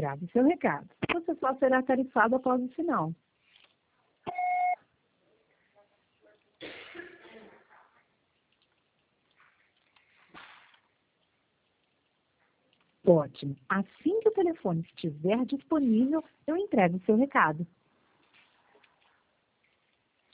grave seu recado. Você só será tarifado após o sinal. Ótimo. Assim que o telefone estiver disponível, eu entrego o seu recado.